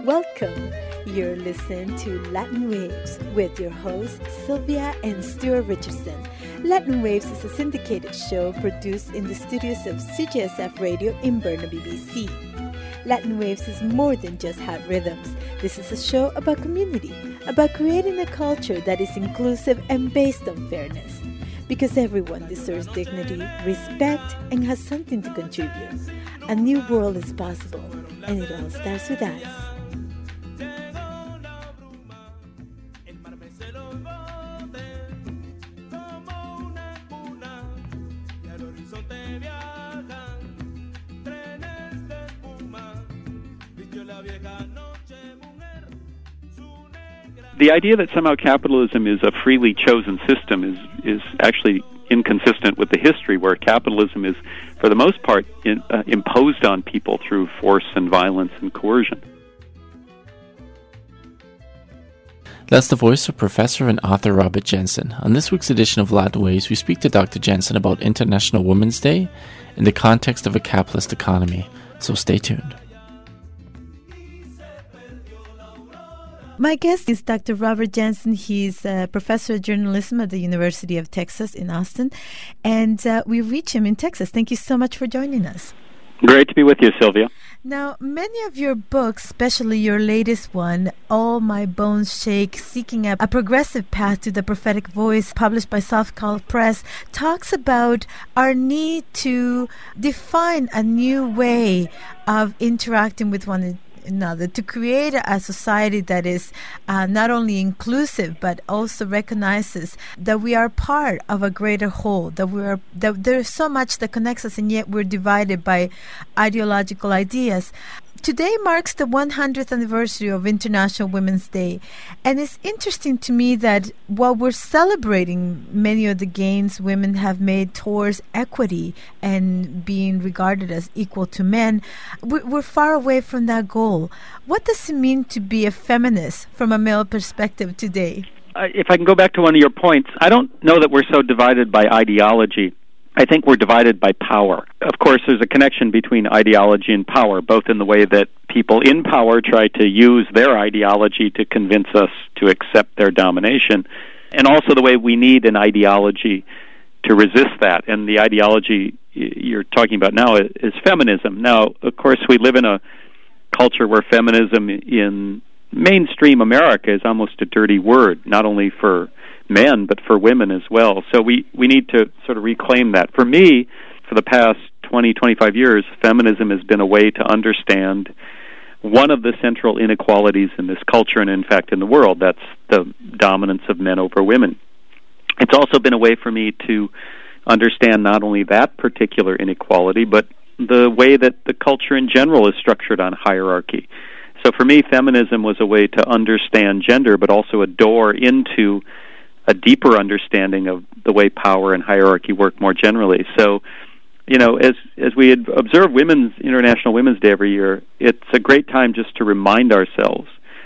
Welcome. You're listening to Latin Waves with your hosts Sylvia and Stuart Richardson. Latin Waves is a syndicated show produced in the studios of CJSF Radio in Burnaby, BC. Latin Waves is more than just hot rhythms. This is a show about community, about creating a culture that is inclusive and based on fairness. Because everyone deserves dignity, respect, and has something to contribute. A new world is possible, and it all starts with us. The idea that somehow capitalism is a freely chosen system is actually inconsistent with the history, where capitalism is, for the most part, imposed on people through force and violence and coercion. That's the voice of Professor and author Robert Jensen. On this week's edition of Latin Waves, we speak to Dr. Jensen about International Women's Day in the context of a capitalist economy. So stay tuned. My guest is Dr. Robert Jensen. He's a professor of journalism at the University of Texas in Austin, and we reach him in Texas. Thank you so much for joining us. Great to be with you, Sylvia. Now, many of your books, especially your latest one, All My Bones Shake, Seeking a Progressive Path to the Prophetic Voice, published by Soft Call Press, talks about our need to define a new way of interacting with one another, to create a society that is not only inclusive but also recognizes that we are part of a greater whole, that there's so much that connects us, and yet we're divided by ideological ideas. Today marks the 100th anniversary of International Women's Day, and it's interesting to me that while we're celebrating many of the gains women have made towards equity and being regarded as equal to men, we're far away from that goal. What does it mean to be a feminist from a male perspective today? If I can go back to one of your points, I don't know that we're so divided by ideology. I think we're divided by power. Of course, there's a connection between ideology and power, both in the way that people in power try to use their ideology to convince us to accept their domination, and also the way we need an ideology to resist that. And the ideology you're talking about now is feminism. Now, of course, we live in a culture where feminism in mainstream America is almost a dirty word, not only for men, but for women as well. So we need to sort of reclaim that. For me, for the past 20, 25 years, feminism has been a way to understand one of the central inequalities in this culture and, in fact, in the world. That's the dominance of men over women. It's also been a way for me to understand not only that particular inequality, but the way that the culture in general is structured on hierarchy. So for me, feminism was a way to understand gender, but also a door into a deeper understanding of the way power and hierarchy work more generally. So, you know, as we observe International Women's Day every year, it's a great time just to remind ourselves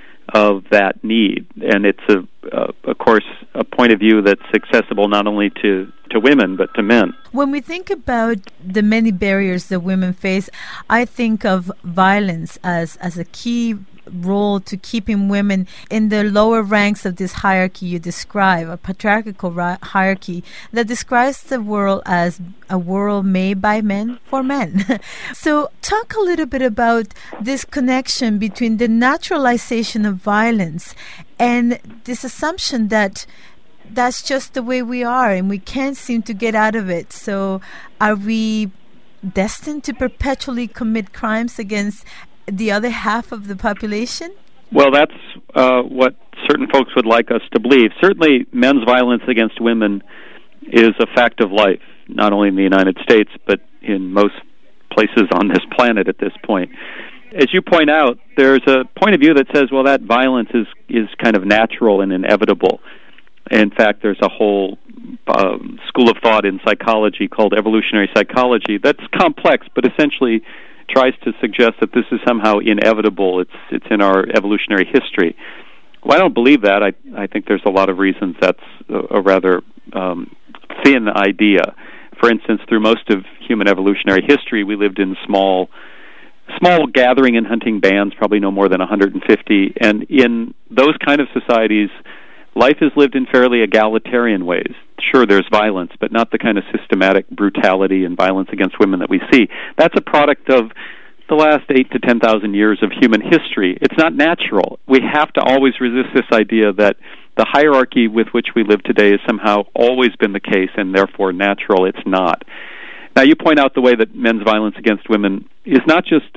of that need. And it's, of course, a point of view that's accessible not only to women, but to men. When we think about the many barriers that women face, I think of violence as a key role to keeping women in the lower ranks of this hierarchy you describe, a patriarchal hierarchy that describes the world as a world made by men for men. So talk a little bit about this connection between the naturalization of violence and this assumption that that's just the way we are and we can't seem to get out of it. So are we destined to perpetually commit crimes against the other half of the population? Well, that's what certain folks would like us to believe. Certainly, men's violence against women is a fact of life, not only in the United States, but in most places on this planet at this point. As you point out, there's a point of view that says, well, that violence is kind of natural and inevitable. In fact, there's a whole school of thought in psychology called evolutionary psychology that's complex, but essentially tries to suggest that this is somehow inevitable. It's in our evolutionary history. Well, I don't believe that. I think there's a lot of reasons that's a rather thin idea. For instance, through most of human evolutionary history, we lived in small small gathering and hunting bands, probably no more than 150. And in those kind of societies, life is lived in fairly egalitarian ways. Sure, there's violence, but not the kind of systematic brutality and violence against women that we see. That's a product of the last 8,000 to 10,000 years of human history. It's not natural. We have to always resist this idea that the hierarchy with which we live today has somehow always been the case and therefore natural. It's not. Now, you point out the way that men's violence against women is not just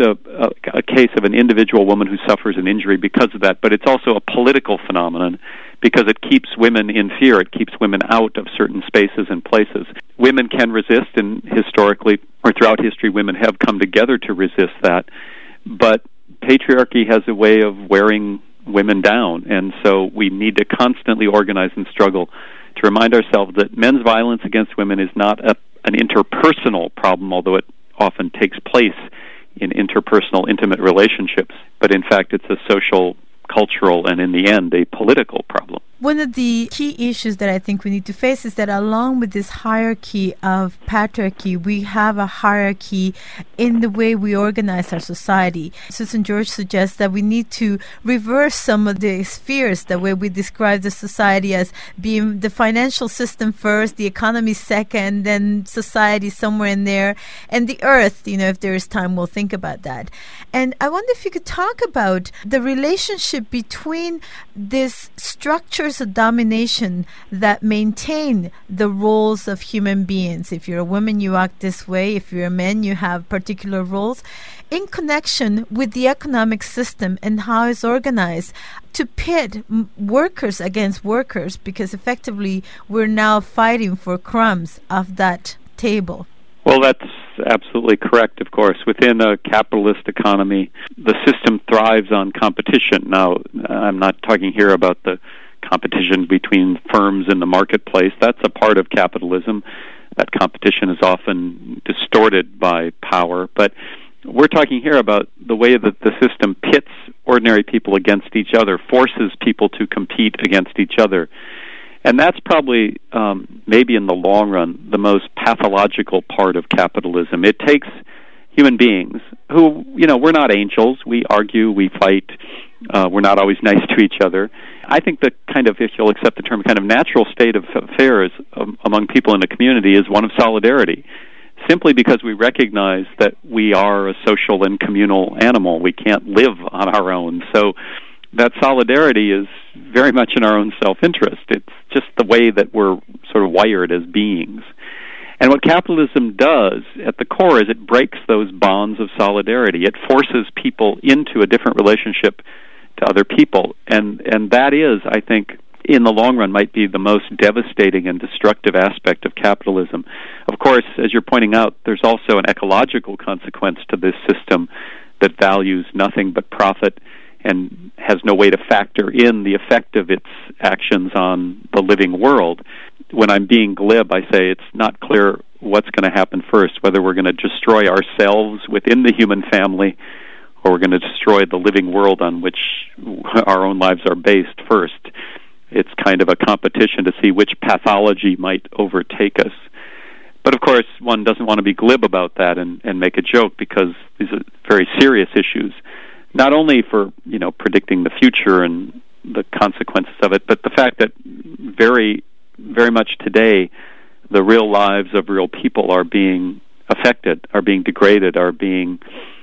a case of an individual woman who suffers an injury because of that, but it's also a political phenomenon because it keeps women in fear. It keeps women out of certain spaces and places. Women can resist, and historically, or throughout history, women have come together to resist that. But patriarchy has a way of wearing women down, and so we need to constantly organize and struggle to remind ourselves that men's violence against women is not an interpersonal problem, although it often takes place in interpersonal, intimate relationships. But in fact, it's a social, cultural, and in the end, a political problem. One of the key issues that I think we need to face is that along with this hierarchy of patriarchy, we have a hierarchy in the way we organize our society. Susan George suggests that we need to reverse some of the spheres, the way we describe the society as being the financial system first, the economy second, then society somewhere in there, and the earth, if there is time, we'll think about that. And I wonder if you could talk about the relationship between this structures of domination that maintain the roles of human beings. If you're a woman, you act this way. If you're a man, you have particular roles in connection with the economic system and how it's organized to pit workers against workers, because effectively we're now fighting for crumbs of that table. Well, that's absolutely correct, of course. Within a capitalist economy, the system thrives on competition. Now, I'm not talking here about the competition between firms in the marketplace. That's a part of capitalism. That competition is often distorted by power. But we're talking here about the way that the system pits ordinary people against each other, forces people to compete against each other. And that's probably, maybe in the long run, the most pathological part of capitalism. It takes human beings who, we're not angels. We argue, we fight. We're not always nice to each other. I think the kind of, if you'll accept the term, kind of natural state of affairs among people in a community is one of solidarity, simply because we recognize that we are a social and communal animal. We can't live on our own. So that solidarity is very much in our own self-interest. It's just the way that we're sort of wired as beings. And what capitalism does at the core is it breaks those bonds of solidarity. It forces people into a different relationship to other people. And that is, I think, in the long run, might be the most devastating and destructive aspect of capitalism. Of course, as you're pointing out, there's also an ecological consequence to this system that values nothing but profit and has no way to factor in the effect of its actions on the living world. When I'm being glib, I say it's not clear what's going to happen first, whether we're going to destroy ourselves within the human family or we're going to destroy the living world on which our own lives are based first. It's kind of a competition to see which pathology might overtake us. But of course, one doesn't want to be glib about that and make a joke, because these are very serious issues, not only for, predicting the future and the consequences of it, but the fact that very, very much today, the real lives of real people are being affected, are being degraded, are being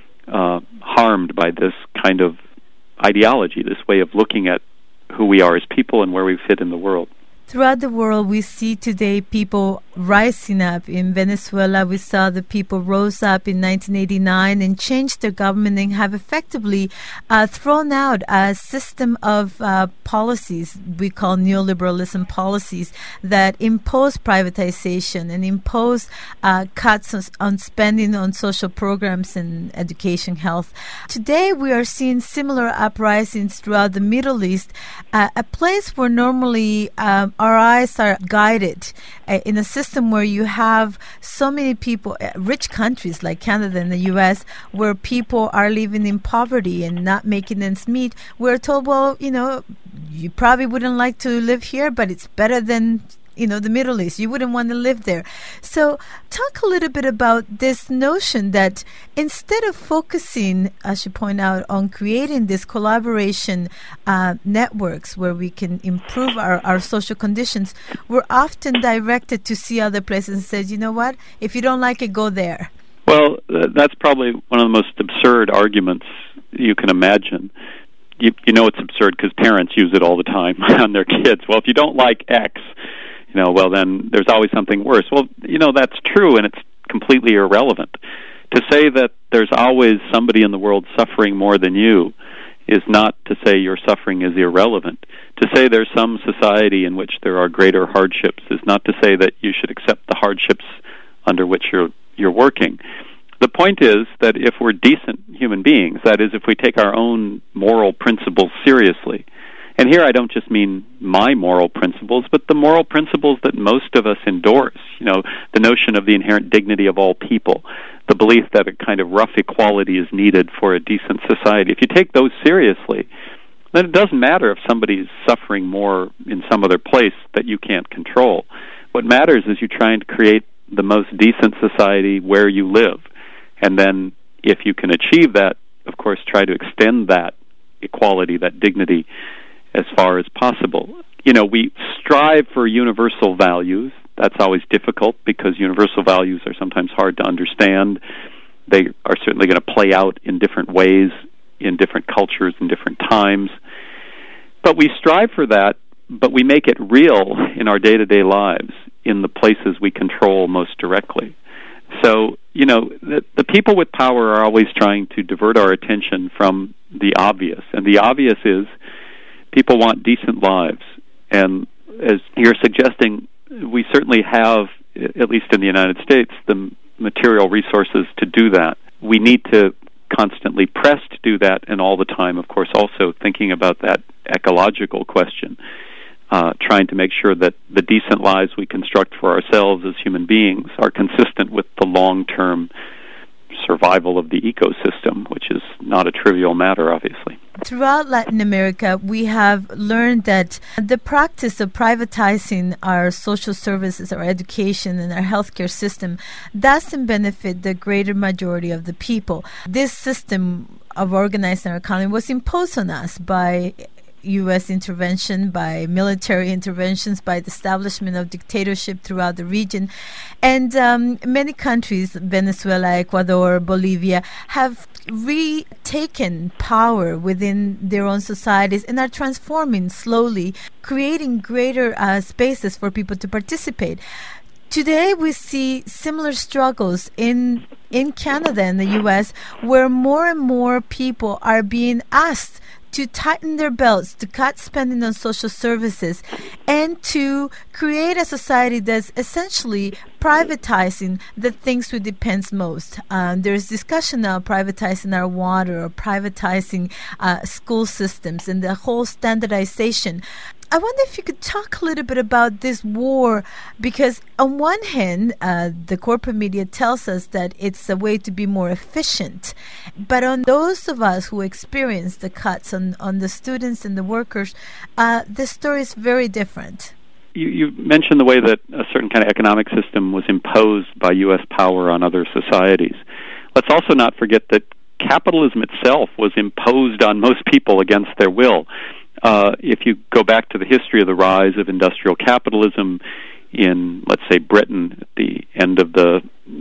harmed by this kind of ideology, this way of looking at who we are as people and where we fit in the world. Throughout the world, we see today people rising up. In Venezuela, we saw the people rose up in 1989 and changed their government and have effectively thrown out a system of policies we call neoliberalism policies that impose privatization and impose cuts on spending on social programs and education, health. Today, we are seeing similar uprisings throughout the Middle East, a place where normally our eyes are guided in a system where you have so many people, rich countries like Canada and the U.S., where people are living in poverty and not making ends meet. We're told, well, you probably wouldn't like to live here, but it's better than the Middle East. You wouldn't want to live there. So talk a little bit about this notion that instead of focusing, as you point out, on creating this collaboration networks where we can improve our social conditions, we're often directed to see other places and says, you know what, if you don't like it, go there. Well, that's probably one of the most absurd arguments you can imagine. You know it's absurd because parents use it all the time on their kids. Well, if you don't like X, well, then there's always something worse. Well, that's true, and it's completely irrelevant. To say that there's always somebody in the world suffering more than you is not to say your suffering is irrelevant. To say there's some society in which there are greater hardships is not to say that you should accept the hardships under which you're working. The point is that if we're decent human beings, that is, if we take our own moral principles seriously, and here I don't just mean my moral principles, but the moral principles that most of us endorse, the notion of the inherent dignity of all people, the belief that a kind of rough equality is needed for a decent society. If you take those seriously, then it doesn't matter if somebody's suffering more in some other place that you can't control. What matters is you're trying to create the most decent society where you live. And then if you can achieve that, of course, try to extend that equality, that dignity, as far as possible. We strive for universal values. That's always difficult because universal values are sometimes hard to understand. They are certainly going to play out in different ways, in different cultures, in different times. But we strive for that, but we make it real in our day-to-day lives, in the places we control most directly. So, the people with power are always trying to divert our attention from the obvious. And the obvious is people want decent lives. And as you're suggesting, we certainly have, at least in the United States, the material resources to do that. We need to constantly press to do that, and all the time, of course, also thinking about that ecological question. Trying to make sure that the decent lives we construct for ourselves as human beings are consistent with the long-term survival of the ecosystem, which is not a trivial matter, obviously. Throughout Latin America, we have learned that the practice of privatizing our social services, our education, and our healthcare system doesn't benefit the greater majority of the people. This system of organizing our economy was imposed on us by U.S. intervention, by military interventions, by the establishment of dictatorship throughout the region. And many countries, Venezuela, Ecuador, Bolivia, have retaken power within their own societies and are transforming slowly, creating greater spaces for people to participate. Today, we see similar struggles in Canada and the U.S., where more and more people are being asked to tighten their belts, to cut spending on social services, and to create a society that's essentially privatizing the things we depend most. There's discussion now privatizing our water or privatizing school systems and the whole standardization. I wonder if you could talk a little bit about this war, because on one hand, the corporate media tells us that it's a way to be more efficient. But on those of us who experience the cuts on the students and the workers, the story is very different. You mentioned the way that a certain kind of economic system was imposed by U.S. power on other societies. Let's also not forget that capitalism itself was imposed on most people against their will. If you go back to the history of the rise of industrial capitalism in, let's say, Britain at the end of the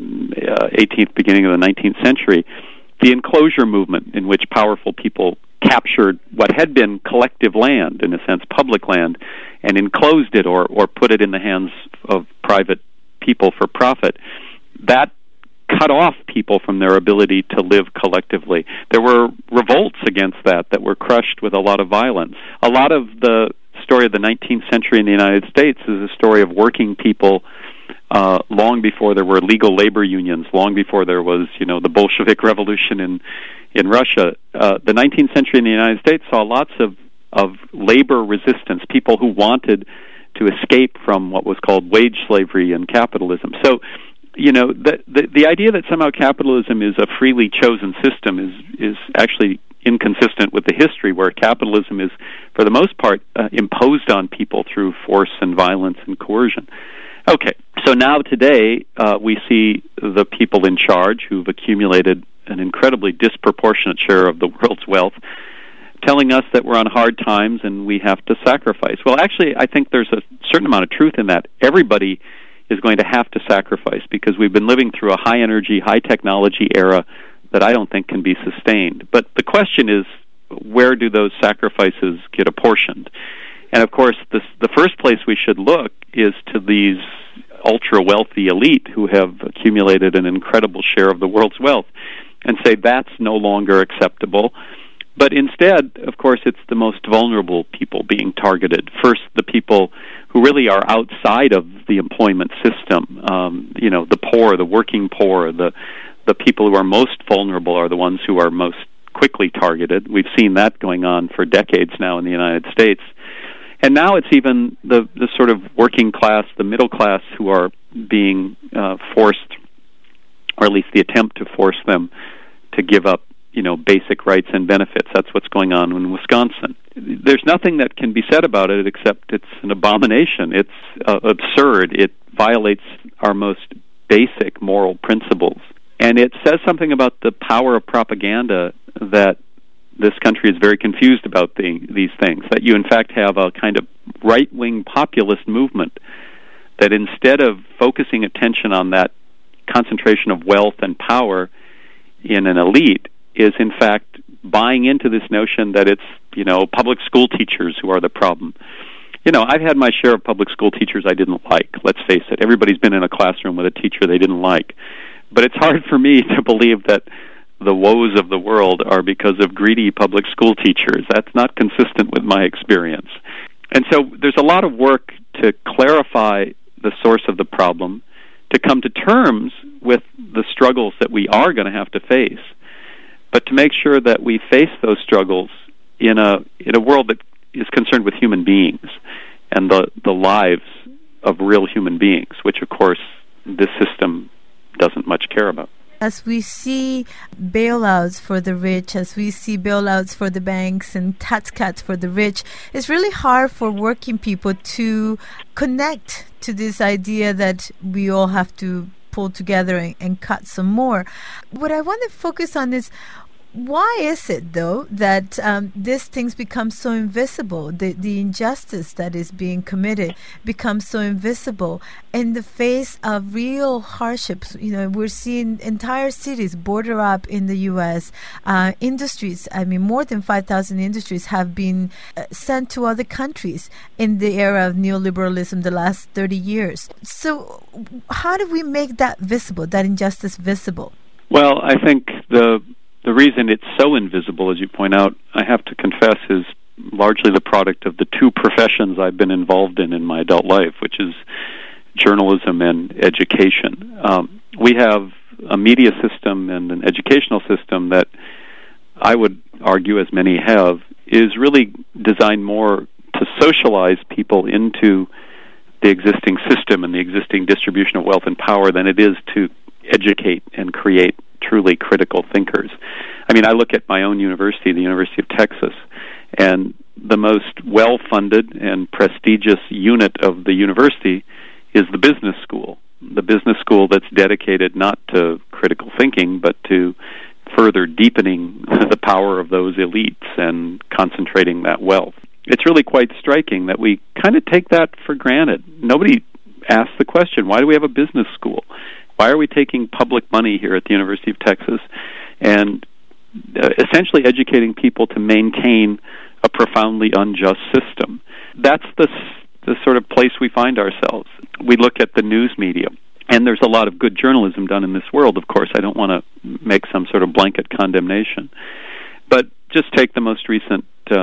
18th, beginning of the 19th century, the enclosure movement, in which powerful people captured what had been collective land, in a sense public land, and enclosed it or put it in the hands of private people for profit, that cut off people from their ability to live collectively. There were revolts against that were crushed with a lot of violence. A lot of the story of the 19th century in the United States is a story of working people long before there were legal labor unions, long before there was, the Bolshevik Revolution in Russia. The 19th century in the United States saw lots of labor resistance, people who wanted to escape from what was called wage slavery and capitalism. So, the idea that somehow capitalism is a freely chosen system is actually inconsistent with the history where capitalism is, for the most part, imposed on people through force and violence and coercion. Okay, so now today we see the people in charge who've accumulated an incredibly disproportionate share of the world's wealth telling us that we're on hard times and we have to sacrifice. Well, actually, I think there's a certain amount of truth in that. Everybody is going to have to sacrifice because we've been living through a high-energy, high-technology era that I don't think can be sustained. But the question is, where do those sacrifices get apportioned? And, of course, the first place we should look is to these ultra-wealthy elite who have accumulated an incredible share of the world's wealth and say that's no longer acceptable. But instead, of course, it's the most vulnerable people being targeted. First, the people who really are outside of the employment system, the poor, the working poor, the people who are most vulnerable are the ones who are most quickly targeted. We've seen that going on for decades now in the United States. And now it's even the sort of working class, the middle class, who are being forced, or at least the attempt to force them to give up, basic rights and benefits. That's what's going on in Wisconsin. There's nothing that can be said about it except it's an abomination. It's absurd. It violates our most basic moral principles. And it says something about the power of propaganda that this country is very confused about these things, that you in fact have a kind of right-wing populist movement that instead of focusing attention on that concentration of wealth and power in an elite is in fact buying into this notion that it's, public school teachers who are the problem. I've had my share of public school teachers I didn't like, let's face it. Everybody's been in a classroom with a teacher they didn't like. But it's hard for me to believe that the woes of the world are because of greedy public school teachers. That's not consistent with my experience. And so there's a lot of work to clarify the source of the problem, to come to terms with the struggles that we are going to have to face, but to make sure that we face those struggles in a world that is concerned with human beings and the lives of real human beings, which, of course, this system doesn't much care about. As we see bailouts for the rich, as we see bailouts for the banks and tax cuts for the rich, it's really hard for working people to connect to this idea that we all have to pull together and cut some more. What I want to focus on is, why is it, though, that these things become so invisible? The injustice that is being committed becomes so invisible in the face of real hardships. We're seeing entire cities border up in the U.S. Industries, more than 5,000 industries have been sent to other countries in the era of neoliberalism the last 30 years. So how do we make that visible, that injustice visible? Well, I think the reason it's so invisible, as you point out, I have to confess, is largely the product of the two professions I've been involved in my adult life, which is journalism and education. We have a media system and an educational system that I would argue, as many have, is really designed more to socialize people into the existing system and the existing distribution of wealth and power than it is to educate and create truly critical thinkers. I look at my own university, the University of Texas, and the most well-funded and prestigious unit of the university is the business school. The business school that's dedicated not to critical thinking, but to further deepening the power of those elites and concentrating that wealth. It's really quite striking that we kind of take that for granted. Nobody asks the question, why do we have a business school? Why are we taking public money here at the University of Texas and essentially educating people to maintain a profoundly unjust system? That's the sort of place we find ourselves. We look at the news media, and there's a lot of good journalism done in this world, of course. I don't want to make some sort of blanket condemnation. But just take the most recent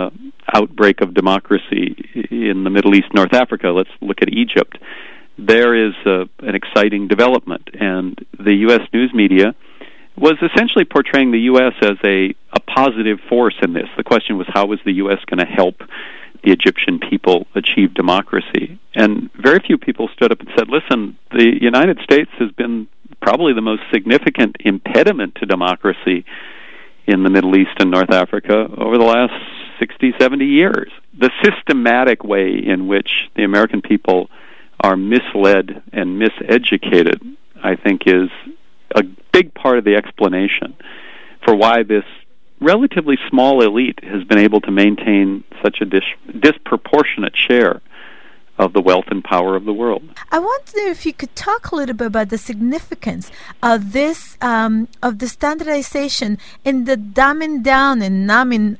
outbreak of democracy in the Middle East, North Africa. Let's look at Egypt. There is an exciting development, and the U.S. news media was essentially portraying the U.S. as a positive force in this. The question was, how was the U.S. going to help the Egyptian people achieve democracy? And very few people stood up and said, listen, the United States has been probably the most significant impediment to democracy in the Middle East and North Africa over the last 60, 70 years. The systematic way in which the American people are misled and miseducated, I think, is a big part of the explanation for why this relatively small elite has been able to maintain such a disproportionate share of the wealth and power of the world. I wonder if you could talk a little bit about the significance of this, of the standardization in the dumbing down and numbing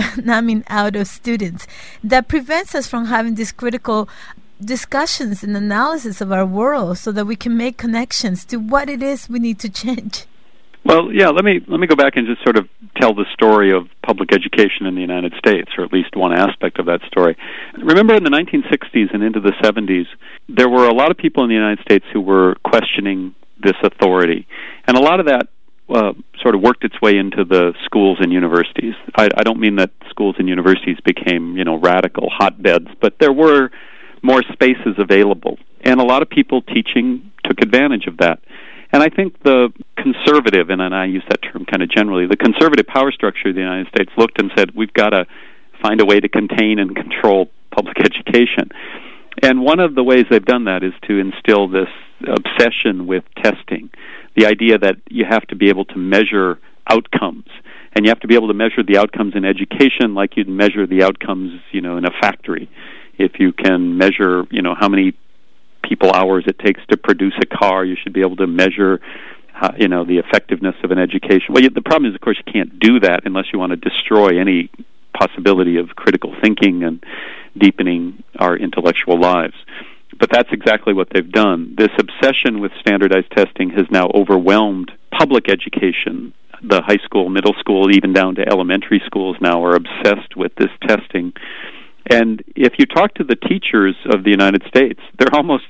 out of students that prevents us from having these critical discussions and analysis of our world so that we can make connections to what it is we need to change. Well, yeah, let me go back and just sort of tell the story of public education in the United States, or at least one aspect of that story. Remember in the 1960s and into the 70s, there were a lot of people in the United States who were questioning this authority. And a lot of that sort of worked its way into the schools and universities. I don't mean that schools and universities became, radical hotbeds, but there were more spaces available. And a lot of people teaching took advantage of that. And I think the conservative, and I use that term kind of generally, the conservative power structure of the United States looked and said, we've got to find a way to contain and control public education. And one of the ways they've done that is to instill this obsession with testing, the idea that you have to be able to measure outcomes. And you have to be able to measure the outcomes in education like you'd measure the outcomes, in a factory. If you can measure, how many people hours it takes to produce a car, you should be able to measure, the effectiveness of an education. Well, the problem is, of course, you can't do that unless you want to destroy any possibility of critical thinking and deepening our intellectual lives. But that's exactly what they've done. This obsession with standardized testing has now overwhelmed public education. The high school, middle school, even down to elementary schools now are obsessed with this testing. And if you talk to the teachers of the United States, they're almost,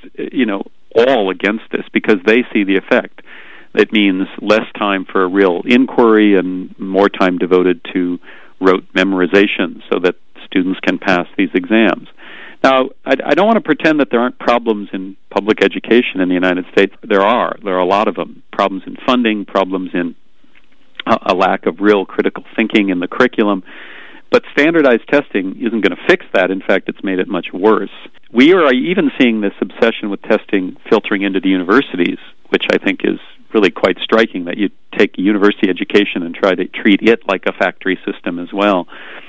all against this because they see the effect. It means less time for real inquiry and more time devoted to rote memorization so that students can pass these exams. Now, I don't want to pretend that there aren't problems in public education in the United States. There are a lot of them. Problems in funding, problems in a lack of real critical thinking in the curriculum. But standardized testing isn't going to fix that. In fact, it's made it much worse. We are even seeing this obsession with testing filtering into the universities, which I think is really quite striking, that you take university education and try to treat it like a factory system as well.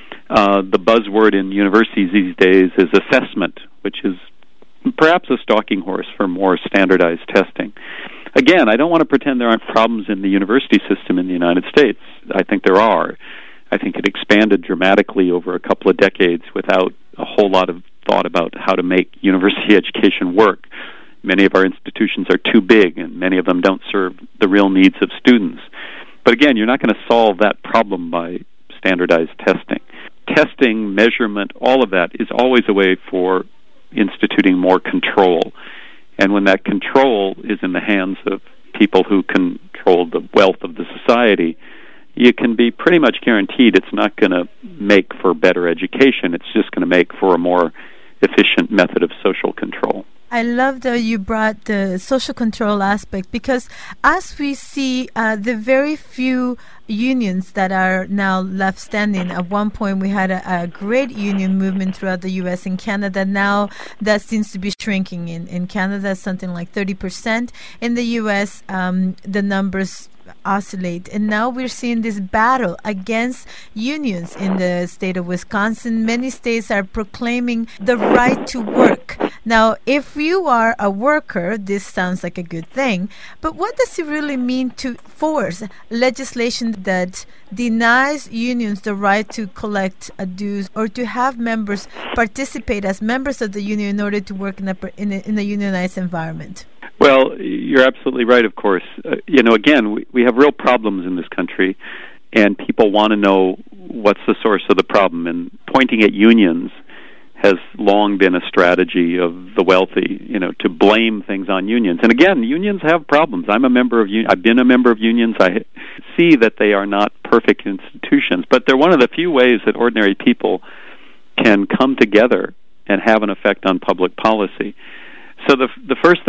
The buzzword in universities these days is assessment, which is perhaps a stalking horse for more standardized testing. Again, I don't want to pretend there aren't problems in the university system in the United States. I think there are. I think it expanded dramatically over a couple of decades without a whole lot of thought about how to make university education work. Many of our institutions are too big, and many of them don't serve the real needs of students. But again, you're not going to solve that problem by standardized testing. Testing, measurement, all of that is always a way for instituting more control. And when that control is in the hands of people who control the wealth of the society, you can be pretty much guaranteed it's not going to make for better education. It's just going to make for a more efficient method of social control. I love that you brought the social control aspect, because as we see the very few unions that are now left standing, at one point we had a great union movement throughout the U.S. and Canada. Now that seems to be shrinking. In Canada, something like 30%. In the U.S., the numbers oscillate, and now we're seeing this battle against unions in the state of Wisconsin. Many states are proclaiming the right to work. Now, if you are a worker, this sounds like a good thing, but what does it really mean to force legislation that denies unions the right to collect dues or to have members participate as members of the union in order to work in a unionized environment? Well, you're absolutely right, of course. Again, we have real problems in this country, and people want to know what's the source of the problem. And pointing at unions has long been a strategy of the wealthy, to blame things on unions. And again, unions have problems. I've been a member of unions. I see that they are not perfect institutions, but they're one of the few ways that ordinary people can come together and have an effect on public policy. So the first thing that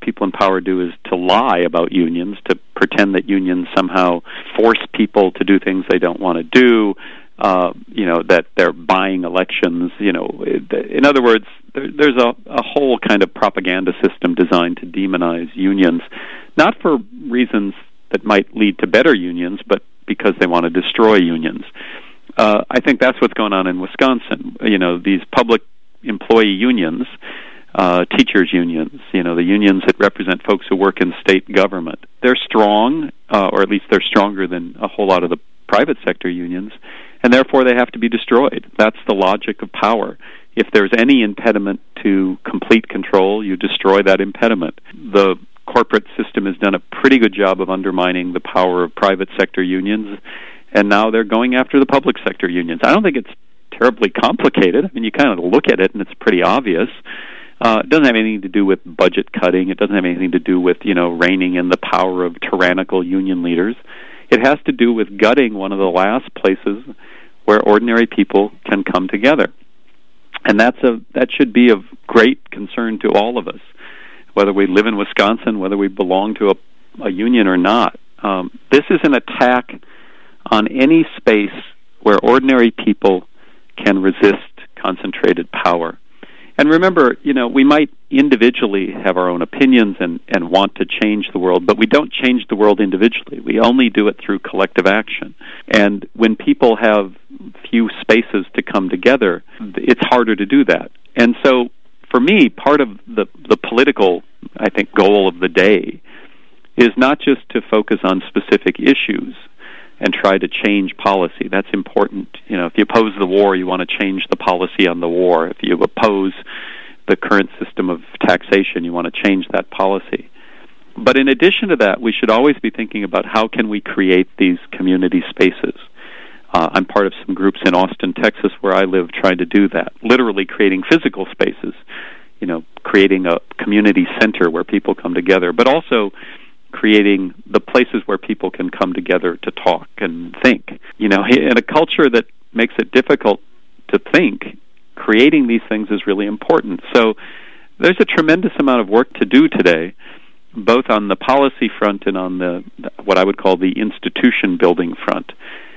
people in power do is to lie about unions, to pretend that unions somehow force people to do things they don't want to do, that they're buying elections. In other words, there's a whole kind of propaganda system designed to demonize unions, not for reasons that might lead to better unions, but because they want to destroy unions. I think that's what's going on in Wisconsin. These public employee unions, teachers' unions, the unions that represent folks who work in state government. They're strong, or at least they're stronger than a whole lot of the private sector unions, and therefore they have to be destroyed. That's the logic of power. If there's any impediment to complete control, you destroy that impediment. The corporate system has done a pretty good job of undermining the power of private sector unions, and now they're going after the public sector unions. I don't think it's terribly complicated. I mean, you kind of look at it and it's pretty obvious. It doesn't have anything to do with budget cutting. It doesn't have anything to do with, reining in the power of tyrannical union leaders. It has to do with gutting one of the last places where ordinary people can come together. And that should be of great concern to all of us, whether we live in Wisconsin, whether we belong to a union or not. This is an attack on any space where ordinary people can resist concentrated power. And remember, we might individually have our own opinions and want to change the world, but we don't change the world individually. We only do it through collective action. And when people have few spaces to come together, it's harder to do that. And so, for me, part of the political, I think, goal of the day is not just to focus on specific issues and try to change policy. That's important. If you oppose the war, you want to change the policy on the war. If you oppose the current system of taxation, you want to change that policy. But in addition to that, we should always be thinking about how can we create these community spaces. I'm part of some groups in Austin, Texas, where I live, trying to do that, literally creating physical spaces, creating a community center where people come together, but also creating the places where people can come together to talk and think. In a culture that makes it difficult to think, creating these things is really important. So there's a tremendous amount of work to do today, both on the policy front and on the what I would call the institution building front.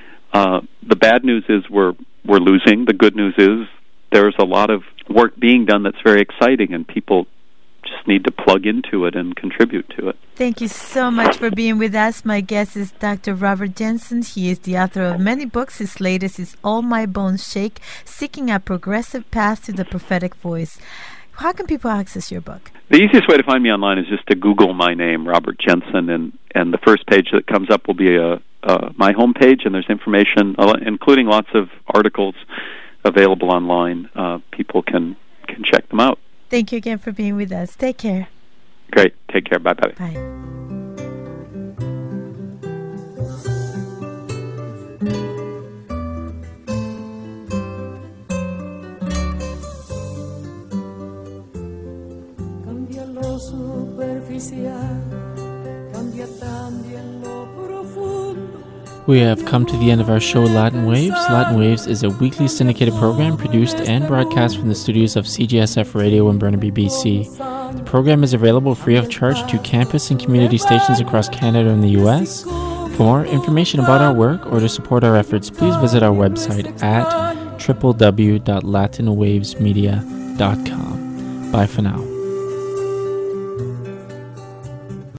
The bad news is we're losing. The good news is there's a lot of work being done that's very exciting, and people just need to plug into it and contribute to it. Thank you so much for being with us. My guest is Dr. Robert Jensen. He is the author of many books. His latest is All My Bones Shake, Seeking a Progressive Path to the Prophetic Voice. How can people access your book? The easiest way to find me online is just to Google my name, Robert Jensen, and the first page that comes up will be my homepage, and there's information, including lots of articles available online. People can check them out. Thank you again for being with us. Take care. Great. Take care. Bye-bye. Bye. Cambia lo superficial, cambia también lo profundo. We have come to the end of our show, Latin Waves. Latin Waves is a weekly syndicated program produced and broadcast from the studios of CJSF Radio in Burnaby, BC. The program is available free of charge to campus and community stations across Canada and the U.S. For more information about our work or to support our efforts, please visit our website at www.latinwavesmedia.com. Bye for now.